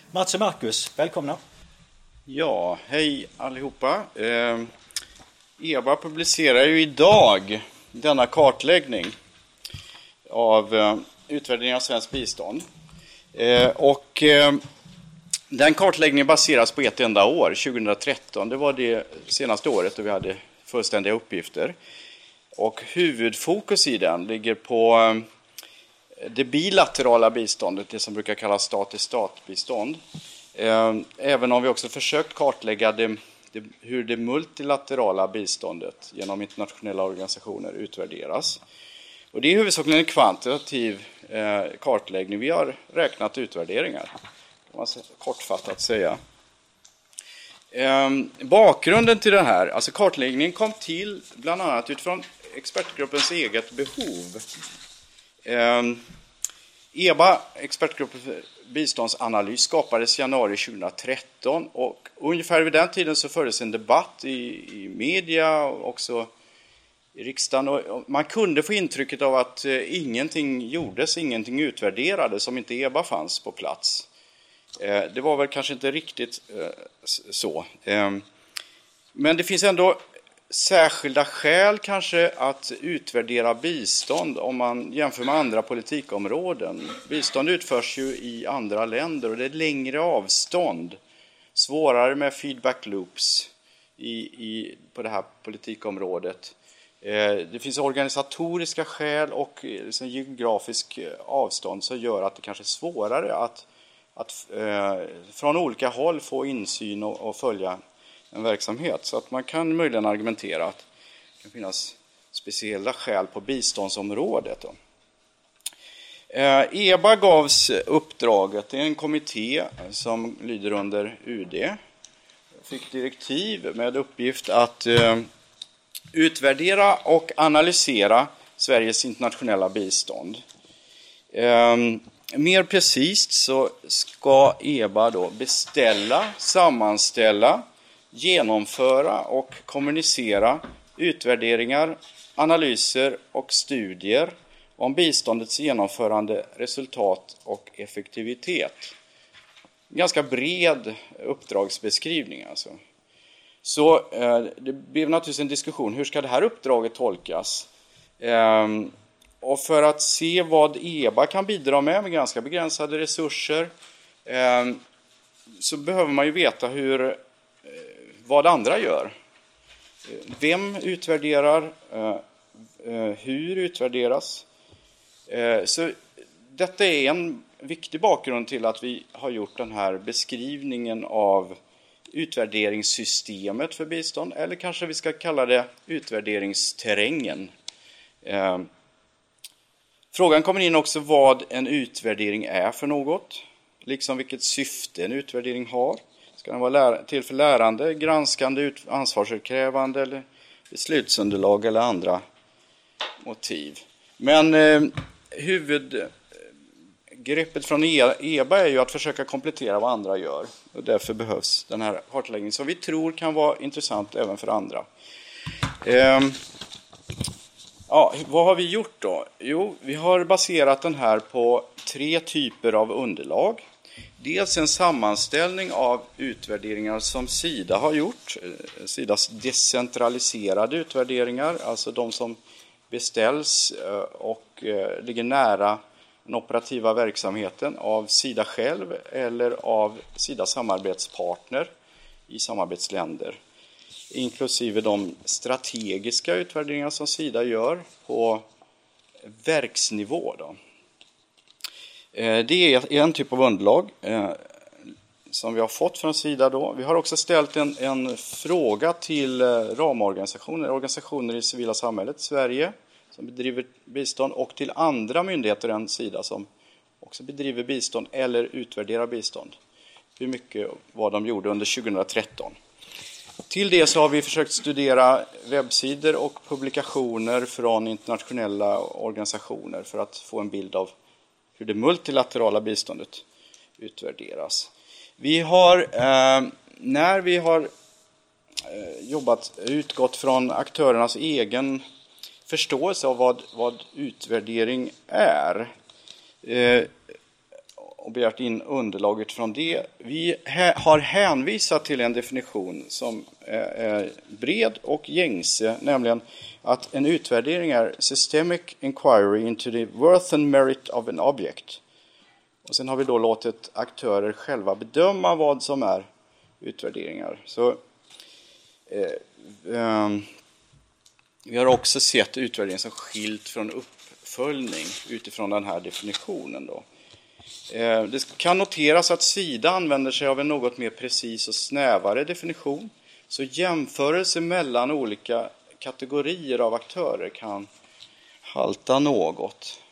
Mats och Marcus, välkomna. Ja, hej allihopa. EBA publicerar ju idag denna kartläggning av utvärdering av svenskt bistånd. Den kartläggningen baseras på ett enda år, 2013. Det var det senaste året då vi hade fullständiga uppgifter. Och huvudfokus i den ligger på det bilaterala biståndet, det som brukar kallas stat-till-stat-bistånd. Även om vi också försökt kartlägga hur det multilaterala biståndet genom internationella organisationer utvärderas. Och det är huvudsakligen en kvantitativ kartläggning. Vi har räknat utvärderingar, kan man kortfattat säga. Bakgrunden till det här, alltså kartläggningen kom till bland annat utifrån expertgruppens eget behov. EBA, expertgruppen för biståndsanalys, skapades i januari 2013 och ungefär vid den tiden så fördes en debatt i media och också i riksdagen. Och man kunde få intrycket av att ingenting gjordes, ingenting utvärderades om inte EBA fanns på plats. Det var väl kanske inte riktigt så. Men det finns ändå särskilda skäl kanske att utvärdera bistånd om man jämför med andra politikområden. Bistånd utförs ju i andra länder och det är längre avstånd, svårare med feedback loops på det här politikområdet. Det finns organisatoriska skäl och liksom geografisk avstånd som gör att det kanske är svårare att från olika håll få insyn och följa en verksamhet. Så att man kan möjligen argumentera att det kan finnas speciella skäl på biståndsområdet. EBA gavs uppdraget, det är en kommitté som lyder under UD. Fick direktiv med uppgift att utvärdera och analysera Sveriges internationella bistånd. Mer precis så ska EBA då beställa, sammanställa, genomföra och kommunicera utvärderingar, analyser och studier om biståndets genomförande, resultat och effektivitet. Ganska bred uppdragsbeskrivning alltså. Så det blev naturligtvis en diskussion, hur ska det här uppdraget tolkas? Och för att se vad EBA kan bidra med ganska begränsade resurser så behöver man ju veta vad andra gör. Vem utvärderar? Hur utvärderas? Så detta är en viktig bakgrund till att vi har gjort den här beskrivningen av utvärderingssystemet för bistånd. Eller kanske vi ska kalla det utvärderingsterrängen. Frågan kommer in också vad en utvärdering är för något. Liksom vilket syfte en utvärdering har. Ska den vara till för lärande, granskande, ansvarsutkrävande eller beslutsunderlag eller andra motiv. Men huvudgreppet från EBA är ju att försöka komplettera vad andra gör. Och därför behövs den här kartläggningen som vi tror kan vara intressant även för andra. Vad har vi gjort då? Jo, vi har baserat den här på 3 typer av underlag. Dels en sammanställning av utvärderingar som SIDA har gjort. SIDAs decentraliserade utvärderingar, alltså de som beställs och ligger nära den operativa verksamheten av SIDA själv eller av SIDAs samarbetspartner i samarbetsländer. Inklusive de strategiska utvärderingar som SIDA gör på verksnivå då. Det är en typ av underlag som vi har fått från SIDA då. Vi har också ställt en fråga till ramorganisationer, organisationer i civila samhället i Sverige som bedriver bistånd och till andra myndigheter än SIDA som också bedriver bistånd eller utvärderar bistånd. Hur mycket vad de gjorde under 2013. Till det så har vi försökt studera webbsidor och publikationer från internationella organisationer för att få en bild av hur det multilaterala biståndet utvärderas. Vi har, när vi har utgått från aktörernas egen förståelse av vad utvärdering är. och begärt in underlag utifrån det. Vi har hänvisat till en definition som är bred och gängse, nämligen att en utvärdering är systemic inquiry into the worth and merit of an object. Och sen har vi då låtit aktörer själva bedöma vad som är utvärderingar. Så vi har också sett utvärdering som skilt från uppföljning utifrån den här definitionen då. Det kan noteras att SIDA använder sig av en något mer precis och snävare definition. Så jämförelse mellan olika kategorier av aktörer kan halta något.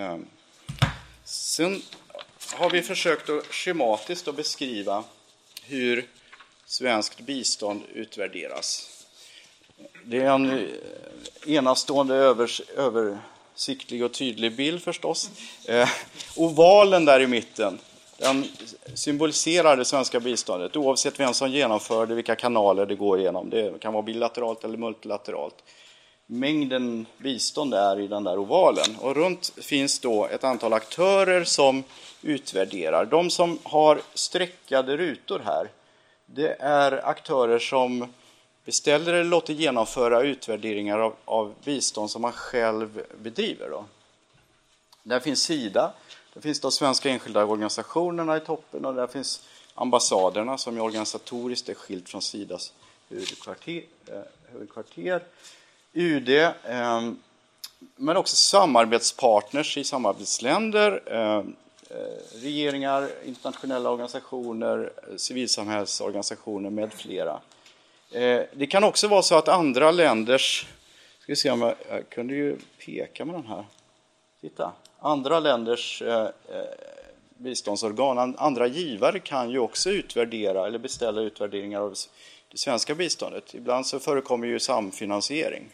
Sen har vi försökt att schematiskt att beskriva hur svenskt bistånd utvärderas. Det är en enastående översiktlig och tydlig bild förstås. Ovalen där i mitten, den symboliserar det svenska biståndet oavsett vem som genomför det, vilka kanaler det går igenom. Det kan vara bilateralt eller multilateralt. Mängden bistånd är i den där ovalen. Och runt finns då ett antal aktörer som utvärderar. De som har streckade rutor här, det är aktörer som beställer eller låter genomföra utvärderingar av bistånd som man själv bedriver. Då. Där finns SIDA, där finns de svenska enskilda organisationerna i toppen och där finns ambassaderna som är organisatoriskt är skilt från SIDAs huvudkvarter. UD, men också samarbetspartners i samarbetsländer, regeringar, internationella organisationer, civilsamhällsorganisationer med flera. Det kan också vara så att andra länders, ska vi se om jag kunde ju peka med den här. Titta, andra länders biståndsorgan, andra givare kan ju också utvärdera eller beställa utvärderingar av det svenska biståndet. Ibland så förekommer ju samfinansiering.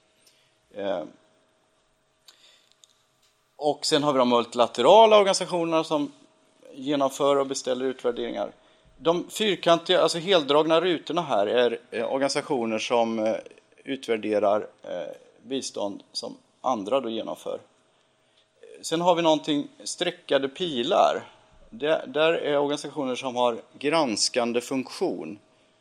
Och sen har vi de multilaterala organisationerna som genomför och beställer utvärderingar. De fyrkantiga, alltså heldragna rutorna här är organisationer som utvärderar bistånd som andra då genomför. Sen har vi någonting streckade pilar. Där är organisationer som har granskande funktion.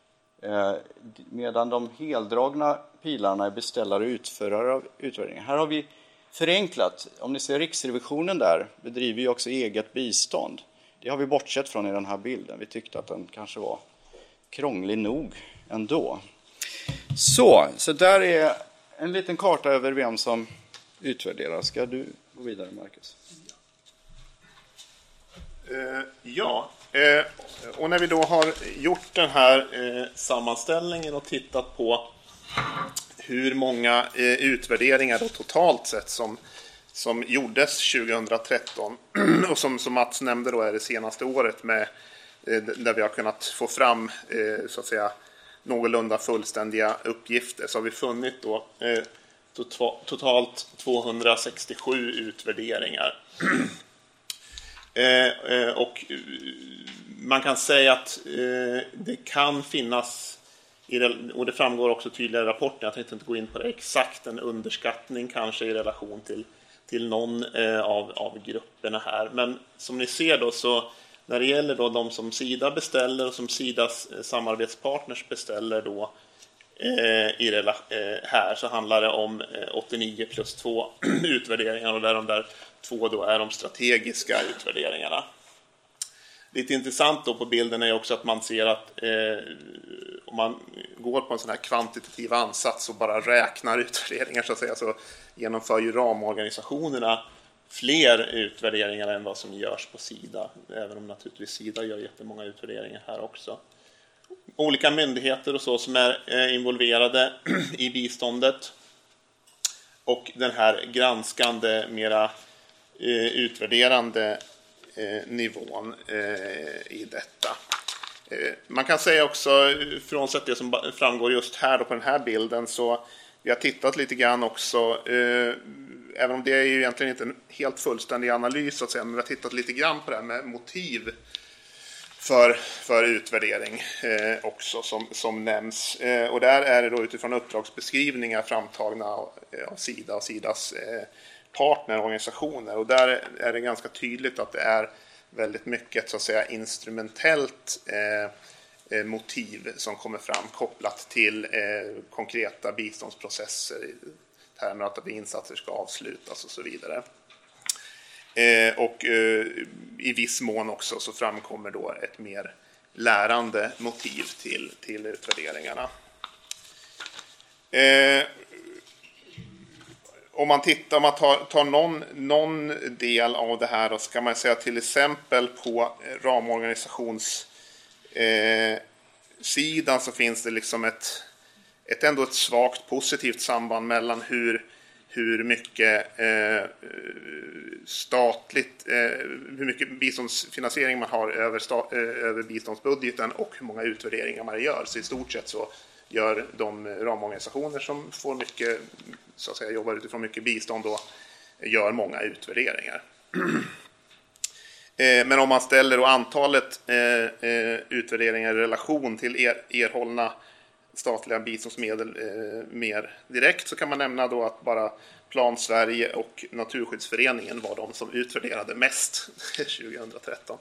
Medan de heldragna pilarna är beställare och utförare av utvärderingar. Här har vi förenklat. Om ni ser Riksrevisionen där bedriver ju också eget bistånd. Det har vi bortsett från i den här bilden. Vi tyckte att den kanske var krånglig nog ändå. Så där är en liten karta över vem som utvärderar. Ska du gå vidare, Marcus? Och när vi då har gjort den här sammanställningen och tittat på hur många utvärderingar då totalt sett som gjordes 2013 och som Mats nämnde då är det senaste året med där vi har kunnat få fram så att säga någorlunda fullständiga uppgifter, så har vi funnit då totalt 267 utvärderingar. Och man kan säga att det kan finnas, och det framgår också tydligare i rapporten, jag tänkte inte gå in på det exakt, en underskattning kanske i relation till någon av grupperna här. Men som ni ser då, så när det gäller då de som SIDA beställer och som SIDAs samarbetspartners beställer då här, så handlar det om 89 plus 2 utvärderingar, och där de där 2 då är de strategiska utvärderingarna. Lite intressant då på bilden är också att man ser att om man går på en sån här kvantitativ ansats och bara räknar utvärderingar så att säga, så genomför ju ramorganisationerna fler utvärderingar än vad som görs på SIDA, även om naturligtvis SIDA gör jättemånga utvärderingar här också. Olika myndigheter och så som är involverade i biståndet och den här granskande, mera utvärderande nivån i detta. Man kan säga också, frånsett det som framgår just här då på den här bilden, så vi har tittat lite grann också, även om det är ju egentligen inte en helt fullständig analys så att säga, men vi har tittat lite grann på det här med motiv för utvärdering också som nämns. Och där är det då utifrån uppdragsbeskrivningar framtagna av SIDA och SIDAs partnerorganisationer. Och där är det ganska tydligt att det är väldigt mycket så att säga instrumentellt motiv som kommer fram kopplat till konkreta biståndsprocesser i termer att insatser ska avslutas och så vidare. Och i viss mån också så framkommer då ett mer lärande motiv till utvärderingarna. Om man tar någon del av det här, då ska man säga till exempel på ramorganisationssidan så finns det liksom ändå ett svagt positivt samband mellan hur mycket hur mycket biståndsfinansiering man har över biståndsbudgeten och hur många utvärderingar man gör. Så i stort sett så gör de ramorganisationer som får mycket, så att säga, jobbar utifrån mycket bistånd då, gör många utvärderingar. Men om man ställer då antalet utvärderingar i relation till erhållna statliga biståndsmedel mer direkt, så kan man nämna då att bara Plan Sverige och Naturskyddsföreningen var de som utvärderade mest 2013.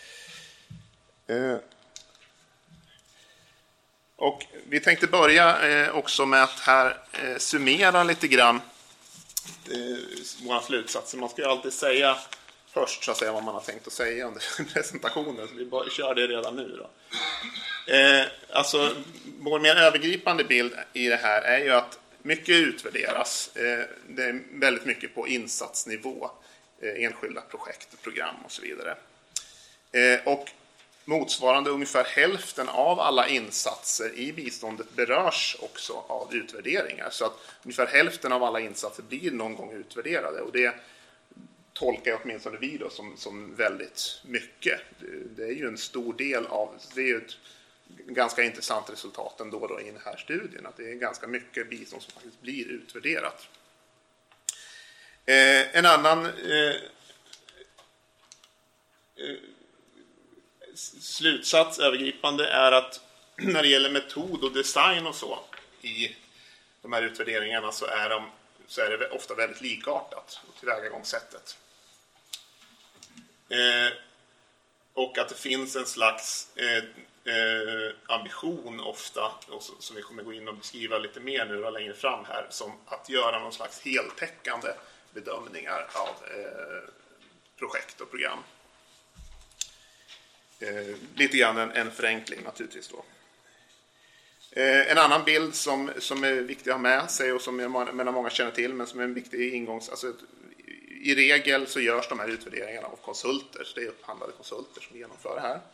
Och vi tänkte börja också med att här summera lite grann våra slutsatser. Man ska ju alltid säga först så att säga vad man har tänkt att säga under presentationen, så vi kör det redan nu då. Alltså, vår mer övergripande bild i det här är ju att mycket utvärderas. Det är väldigt mycket på insatsnivå, enskilda projekt, program och så vidare. Och motsvarande ungefär hälften av alla insatser i biståndet berörs också av utvärderingar. Så att ungefär hälften av alla insatser blir någon gång utvärderade, och det tolkar jag åtminstone vi då som väldigt mycket. Det är ju en stor del av, det är ju ett ganska intressant resultat ändå då i den här studien, att det är ganska mycket bistånd som faktiskt blir utvärderat. En annan slutsats övergripande är att när det gäller metod och design och så i de här utvärderingarna så är det ofta väldigt likartat tillvägagångssättet. Och att det finns en slags ambition ofta, och som vi kommer gå in och beskriva lite mer nu och längre fram här, som att göra någon slags heltäckande bedömningar av projekt och program. Lite grann en förenkling naturligtvis då. En annan bild som är viktig att ha med sig och som många känner till, men som är en viktig ingångs... Alltså, i regel så görs de här utvärderingarna av konsulter, så det är upphandlade konsulter som genomför det här.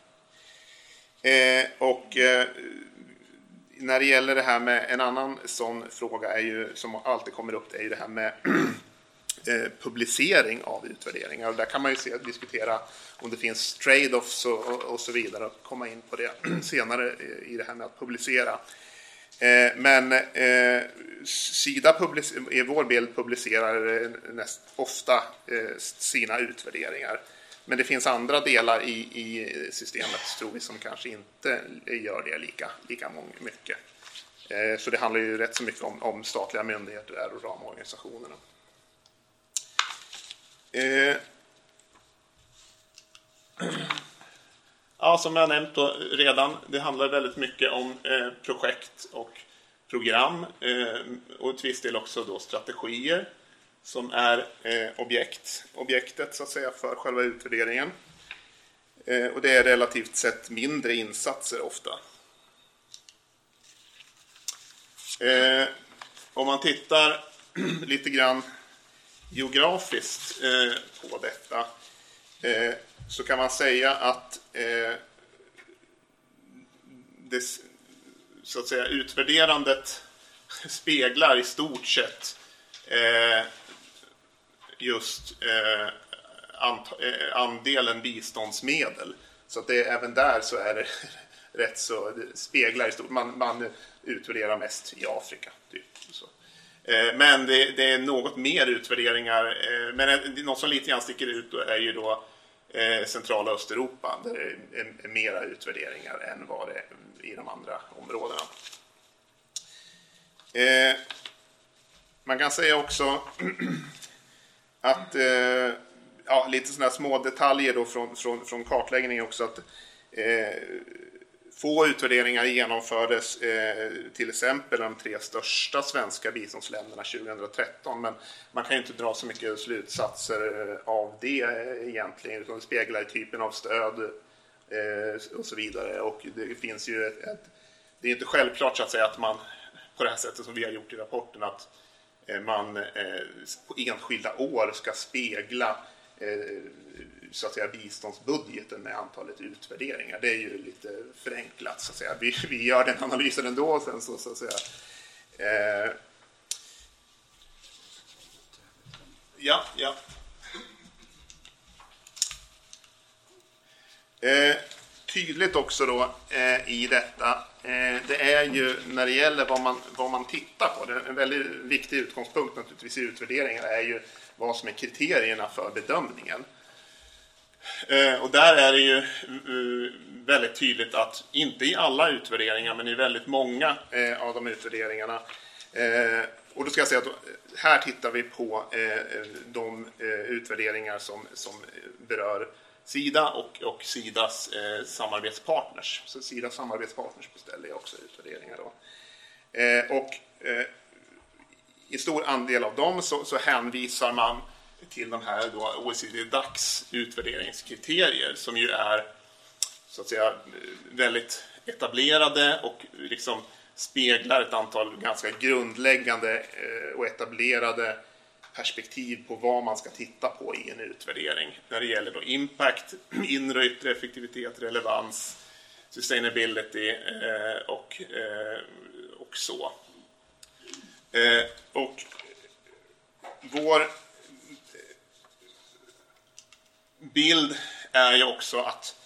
Och när det gäller det här med en annan sån fråga är ju, som alltid kommer upp, det är ju det här med publicering av utvärderingar. Och där kan man ju diskutera om det finns trade-offs och så vidare, och komma in på det senare i det här med att publicera. Men Sida i vår bild publicerar ofta sina utvärderingar. Men det finns andra delar i systemet, tror vi, som kanske inte gör det lika mycket. Så det handlar ju rätt så mycket om statliga myndigheter och ramorganisationerna. Ja, som jag nämnt då redan, det handlar väldigt mycket om projekt och program och till viss del också då strategier som är objektet så att säga för själva utvärderingen. Och det är relativt sett mindre insatser ofta. Om man tittar lite grann geografiskt på detta så kan man säga att det, så att säga, utvärderandet speglar i stort sett just andelen biståndsmedel. Så att även där så är det rätt så, det speglar i stort. Man utvärderar mest i Afrika typ. Så. Men det är något mer utvärderingar. Men något som lite grann sticker ut är ju då centrala Östeuropa, där det är mera utvärderingar än vad det är i de andra områdena. Man kan säga också att lite sådana små detaljer då från kartläggningen också, att få utvärderingar genomfördes till exempel de 3 största svenska biståndsländerna 2013, men man kan ju inte dra så mycket slutsatser av det egentligen, utan det speglar typen av stöd och så vidare. Och det finns ju det är inte självklart så att säga att man på det här sättet som vi har gjort i rapporten, att man på enskilda år ska spegla så att säga biståndsbudgeten med antalet utvärderingar. Det är ju lite förenklat så att säga. Vi gör den analysen ändå och sen så att säga. Tydligt också då i detta, det är ju när det gäller vad man tittar på. Det är en väldigt viktig utgångspunkt naturligtvis i utvärderingar är ju vad som är kriterierna för bedömningen. Och där är det ju väldigt tydligt att inte i alla utvärderingar, men i väldigt många av de utvärderingarna. Och då ska jag säga att här tittar vi på de utvärderingar som berör Sida och Sidas samarbetspartners. Så Sidas samarbetspartners beställer också utvärderingar då. Och i stor andel av dem så hänvisar man till de här då OECD-DACs utvärderingskriterier, som ju är så att säga väldigt etablerade och liksom speglar ett antal ganska grundläggande och etablerade perspektiv på vad man ska titta på i en utvärdering. När det gäller då impact, inre och yttre effektivitet, relevans, sustainability och så. Och vår bild är ju också att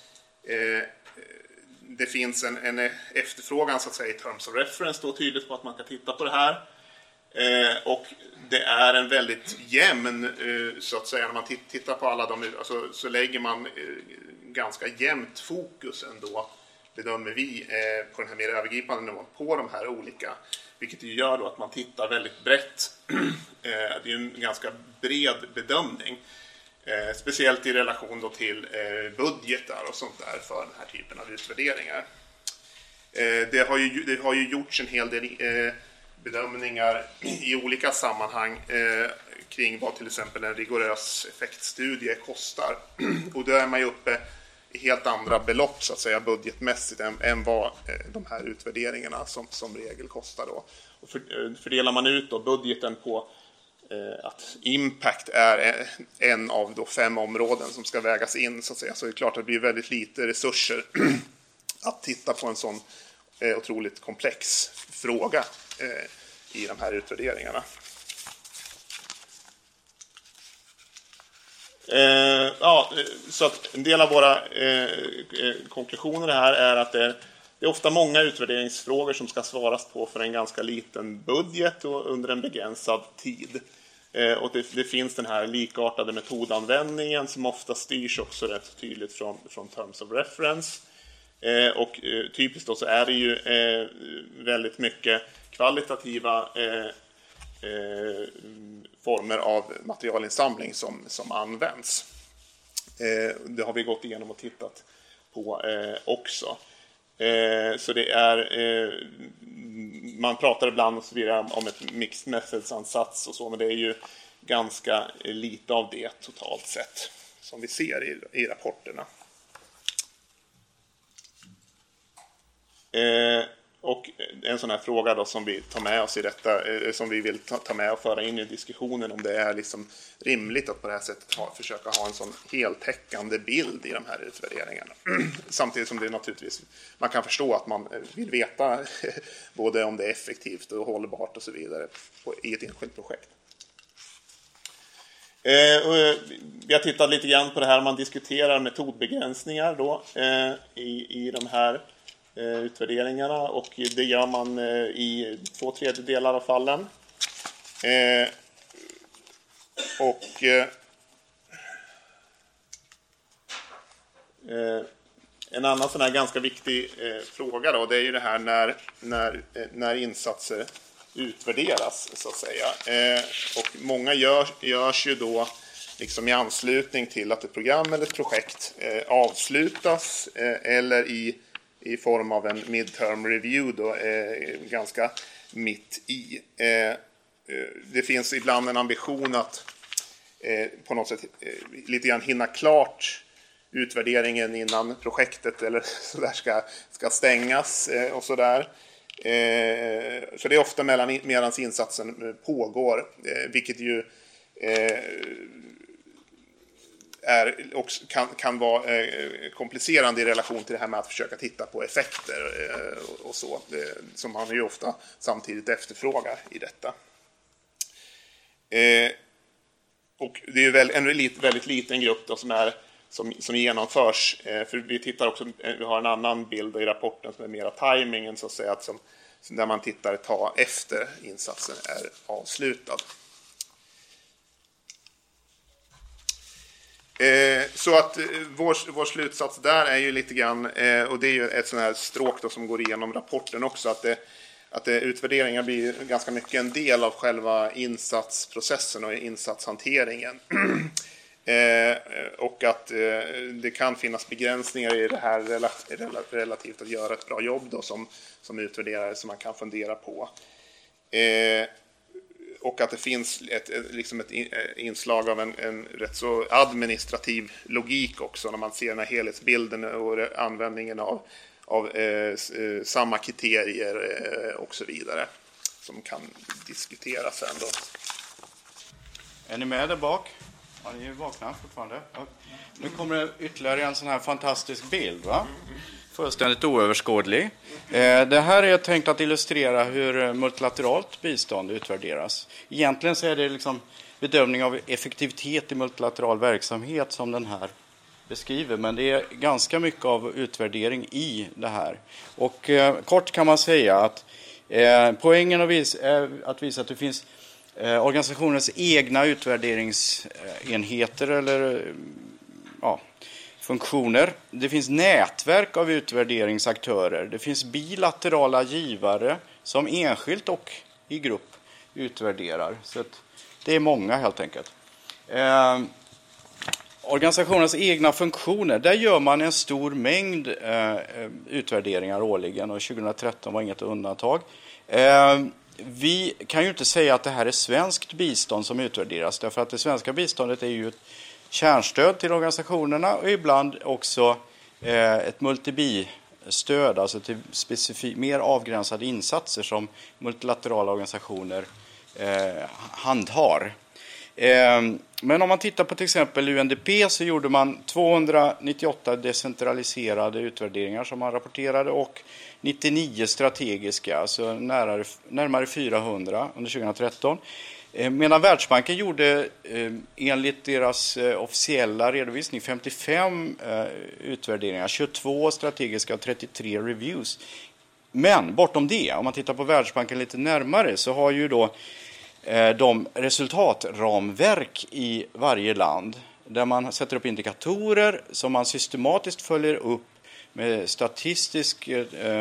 det finns en efterfrågan så att säga i terms of reference då tydligt på att man kan titta på det här. Och det är en väldigt jämn så att säga, när man tittar på alla de alltså, så lägger man ganska jämnt fokus ändå, bedömer vi på den här mer övergripande nivån på de här olika, vilket gör då att man tittar väldigt brett. Det är en ganska bred bedömning, speciellt i relation då till budgetar och sånt där för den här typen av utvärderingar. Det har ju gjorts en hel del bedömningar i olika sammanhang kring vad till exempel en rigorös effektstudie kostar. Och då är man ju uppe i helt andra belopp så att säga budgetmässigt än vad de här utvärderingarna som regel kostar då. Och fördelar man ut då budgeten på att impact är en av då 5 områden som ska vägas in så att säga, så är det klart att det blir väldigt lite resurser att titta på en sån otroligt komplex fråga i de här utvärderingarna. Så att en del av våra konklusioner här är att det är ofta många utvärderingsfrågor som ska svaras på för en ganska liten budget och under en begränsad tid. Och det finns den här likartade metodanvändningen som ofta styrs också rätt tydligt från terms of reference. Och typiskt då så är det ju väldigt mycket kvalitativa former av materialinsamling som används. Det har vi gått igenom och tittat på också. Så det är, man pratar ibland och så vidare om ett mixed methods-ansats och så, men det är ju ganska lite av det totalt sett som vi ser i rapporterna. Och en sån här fråga då som vi tar med oss i detta, som vi vill ta med och föra in i diskussionen, om det är liksom rimligt att på det här sättet försöka ha en sån heltäckande bild i de här utvärderingarna. Samtidigt som det naturligtvis, man kan förstå att man vill veta både om det är effektivt och hållbart och så vidare i ett enskilt projekt. Vi har tittat lite grann på det här, man diskuterar metodbegränsningar då i de här utvärderingarna, och det gör man i 2/3 av fallen. En annan sån här ganska viktig fråga då, det är ju det här när insatser utvärderas så att säga. Och många görs ju då liksom i anslutning till att ett program eller ett projekt avslutas eller i form av en midterm review då, ganska mitt i. Det finns ibland en ambition att på något sätt lite grann hinna klart utvärderingen innan projektet eller så där ska stängas och så där. Så det är ofta medan insatsen pågår, vilket ju kan vara komplicerande i relation till det här med att försöka titta på effekter och så, som man ju ofta samtidigt efterfrågar i detta. Och det är väl en väldigt liten grupp då som genomförs, för vi tittar också, vi har en annan bild i rapporten som är mera timingen så att säga, där man tittar ett tag efter insatsen är avslutad. Så att vår slutsats där är ju lite grann, och det är ju ett sånt här stråk då som går igenom rapporten också, att utvärderingar blir ganska mycket en del av själva insatsprocessen och insatshanteringen. Och att det kan finnas begränsningar i det här relativt att göra ett bra jobb då som utvärderare som man kan fundera på. Och att det finns ett inslag av en rätt så administrativ logik också när man ser den här helhetsbilden och användningen av samma kriterier och så vidare som kan diskuteras sen då. Är ni med där bak? Ja, ni är vakna fortfarande. Ja. Nu kommer det ytterligare en sån här fantastisk bild, va? Fullständigt oöverskådlig. Det här är tänkt att illustrera hur multilateralt bistånd utvärderas. Egentligen så är det liksom bedömning av effektivitet i multilateral verksamhet som den här beskriver, men det är ganska mycket av utvärdering i det här. Och kort kan man säga att poängen är att visa att det finns organisationens egna utvärderingsenheter eller funktioner. Det finns nätverk av utvärderingsaktörer. Det finns bilaterala givare som enskilt och i grupp utvärderar. Så att det är många helt enkelt. Organisationens egna funktioner, där gör man en stor mängd utvärderingar årligen och 2013 var inget undantag. Vi kan ju inte säga att det här är svenskt bistånd som utvärderas, därför att det svenska biståndet är ju ett kärnstöd till organisationerna och ibland också ett multibistöd, alltså till mer avgränsade insatser som multilaterala organisationer handhar. Men om man tittar på till exempel UNDP så gjorde man 298 decentraliserade utvärderingar som man rapporterade och 99 strategiska, alltså närmare 400 under 2013. Medan Världsbanken gjorde enligt deras officiella redovisning 55 utvärderingar, 22 strategiska och 33 reviews. Men bortom det, om man tittar på Världsbanken lite närmare, så har ju då de resultatramverk i varje land där man sätter upp indikatorer som man systematiskt följer upp med statistisk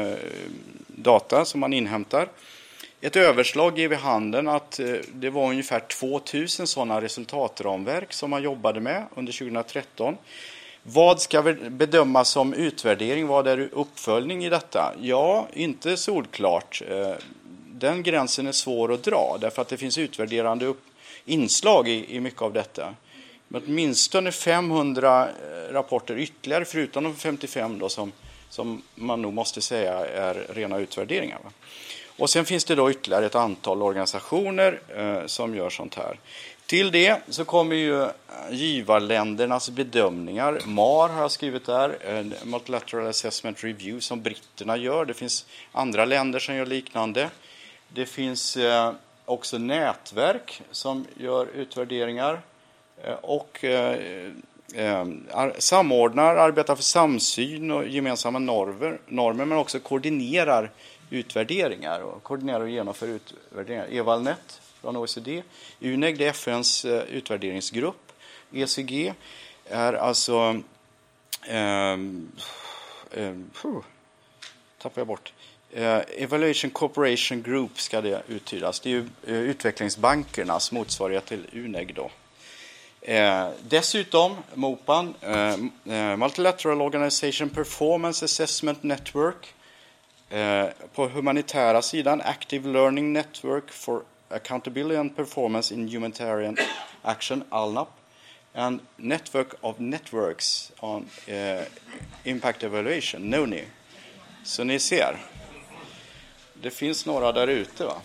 data som man inhämtar. Ett överslag ger vid handen att det var ungefär 2000 sådana resultatramverk som man jobbade med under 2013. Vad ska bedömas som utvärdering? Vad är uppföljning i detta? Ja, inte solklart. Den gränsen är svår att dra därför att det finns utvärderande inslag i mycket av detta. Men åtminstone 500 rapporter ytterligare förutom de 55 då som man nog måste säga är rena utvärderingar. Va? Och sen finns det då ytterligare ett antal organisationer som gör sånt här. Till det så kommer ju givarländernas bedömningar. MAR har jag skrivit där, Multilateral Assessment Review som britterna gör. Det finns andra länder som gör liknande. Det finns också nätverk som gör utvärderingar och samordnar, arbetar för samsyn och gemensamma normer men också koordinerar utvärderingar och koordinerar och genomför utvärderingar. Evalnet från OECD, UNEG, det är FNs utvärderingsgrupp. ECG är alltså tappar jag bort. Evaluation Cooperation Group ska det uttydas. Det är ju utvecklingsbankernas motsvarighet till UNEG då. Dessutom MOPAN, Multilateral Organization Performance Assessment Network. På humanitära sidan Active Learning Network for Accountability and Performance in Humanitarian Action, ALNAP. And Network of Networks on Impact Evaluation, NONI. Så ni ser, det finns några där ute, va?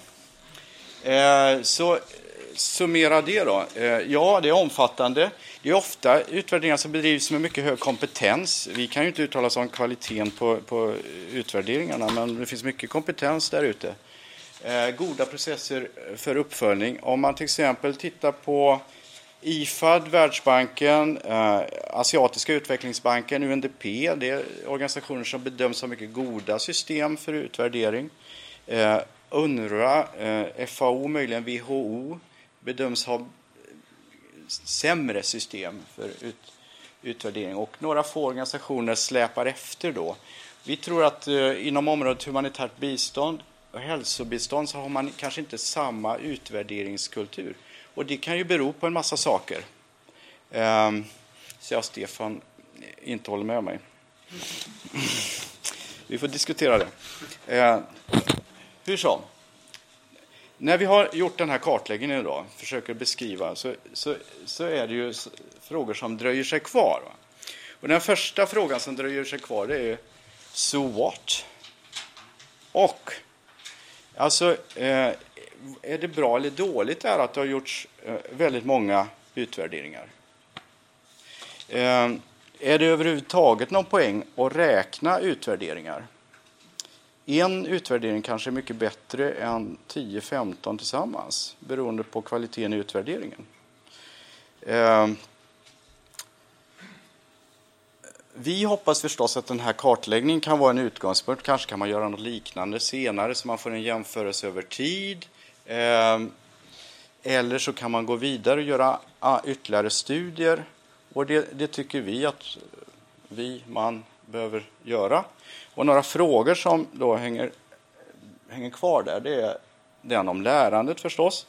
Så summera det då. Ja, det är omfattande. Det är ofta utvärderingar som bedrivs med mycket hög kompetens. Vi kan ju inte uttala oss om kvaliteten på utvärderingarna, men det finns mycket kompetens där ute. Goda processer för uppföljning. Om man till exempel tittar på IFAD, Världsbanken, Asiatiska utvecklingsbanken, UNDP, det är organisationer som bedöms ha mycket goda system för utvärdering. UNRWA, FAO, möjligen WHO, bedöms ha sämre system för utvärdering, och några få organisationer släpar efter då. Vi tror att inom området humanitärt bistånd och hälsobistånd så har man kanske inte samma utvärderingskultur. Och det kan ju bero på en massa saker. Så jag Stefan inte håller med mig. Vi får diskutera det. Hur som? När vi har gjort den här kartläggningen idag, försöker beskriva, så är det ju frågor som dröjer sig kvar. Va? Och den första frågan som dröjer sig kvar, det är so what? Och alltså, är det bra eller dåligt att det har gjorts väldigt många utvärderingar? Är det överhuvudtaget någon poäng att räkna utvärderingar? En utvärdering kanske är mycket bättre än 10-15 tillsammans, beroende på kvaliteten i utvärderingen. Vi hoppas förstås att den här kartläggningen kan vara en utgångspunkt. Kanske kan man göra något liknande senare så man får en jämförelse över tid. Eller så kan man gå vidare och göra ytterligare studier. Och det tycker vi att man behöver göra. Och några frågor som då hänger kvar där, det är den om lärandet förstås.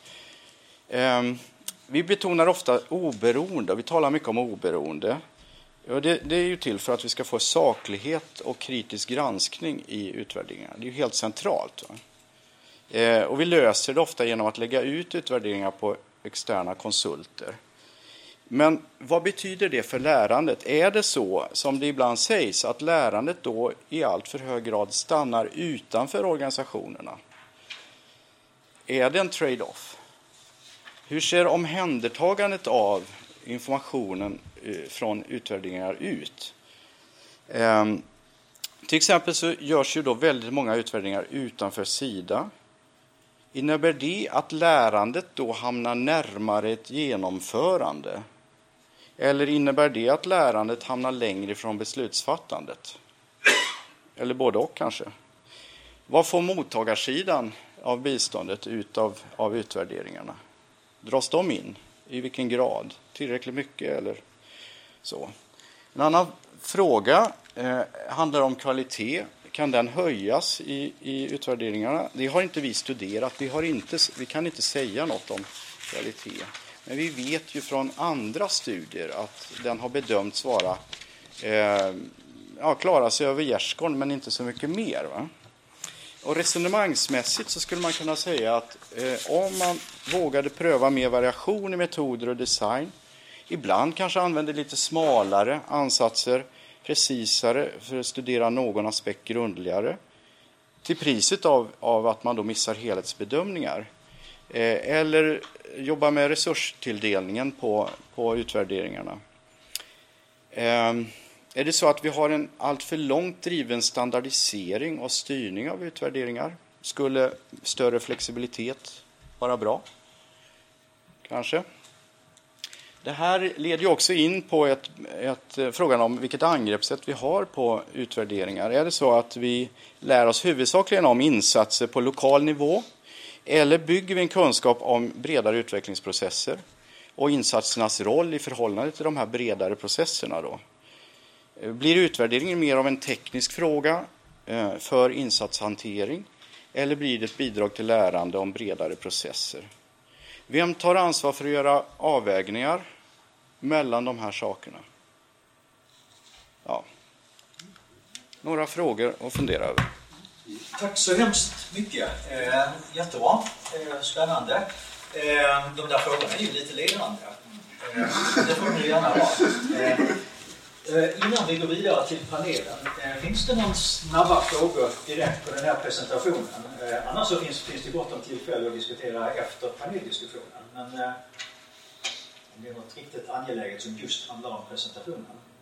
Vi betonar ofta oberoende, vi talar mycket om oberoende. Och det är ju till för att vi ska få saklighet och kritisk granskning i utvärderingar. Det är ju helt centralt. Va? Och vi löser det ofta genom att lägga ut utvärderingar på externa konsulter. Men vad betyder det för lärandet? Är det så, som det ibland sägs, att lärandet då i allt för hög grad stannar utanför organisationerna? Är det en trade-off? Hur ser omhändertagandet av informationen från utvärderingar ut? Till exempel så görs ju då väldigt många utvärderingar utanför SIDA. Innebär det att lärandet då hamnar närmare ett genomförande? Eller innebär det att lärandet hamnar längre från beslutsfattandet? Eller både och kanske. Vad får mottagarsidan av biståndet ut av utvärderingarna? Dras de in? I vilken grad? Tillräckligt mycket eller så? En annan fråga handlar om kvalitet. Kan den höjas i utvärderingarna? Det har inte vi studerat. Vi kan inte säga något om kvalitet. Men vi vet ju från andra studier att den har bedömts vara klara sig över gärdsgården, men inte så mycket mer. Va? Och resonemangsmässigt så skulle man kunna säga att om man vågade pröva mer variation i metoder och design, ibland kanske använder lite smalare ansatser, precisare för att studera någon aspekt grundligare, till priset av att man då missar helhetsbedömningar. Eller jobba med resurstilldelningen på utvärderingarna. Är det så att vi har en alltför långt driven standardisering och styrning av utvärderingar? Skulle större flexibilitet vara bra? Kanske. Det här leder ju också in på frågan om vilket angreppssätt vi har på utvärderingar. Är det så att vi lär oss huvudsakligen om insatser på lokal nivå? Eller bygger vi en kunskap om bredare utvecklingsprocesser och insatsernas roll i förhållande till de här bredare processerna då? Blir utvärderingen mer av en teknisk fråga för insatshantering, eller blir det ett bidrag till lärande om bredare processer? Vem tar ansvar för att göra avvägningar mellan de här sakerna. Ja. Några frågor att fundera över. Tack så hemskt mycket. Jättebra. Spännande. De där frågorna är ju lite ledande. Det får ni gärna ha. Innan vi går vidare till panelen, finns det någon snabba frågor direkt på den här presentationen? Annars så finns det gott om tillfälle att diskutera efter paneldiskussionen. Men om det är något riktigt angeläget som just handlar om presentationen.